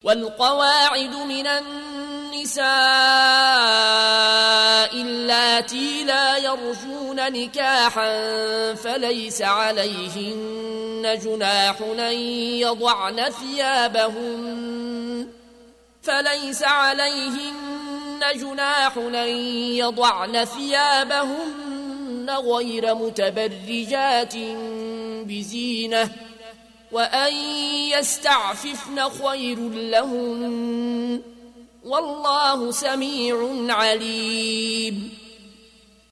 والقواعد من النساء اللاتي لا يرجون نكاحا فليس عليهن جناح أن يضعن ثيابهن غير متبرجات بزينة وأن يستعففن خير لهن والله سميع عليم.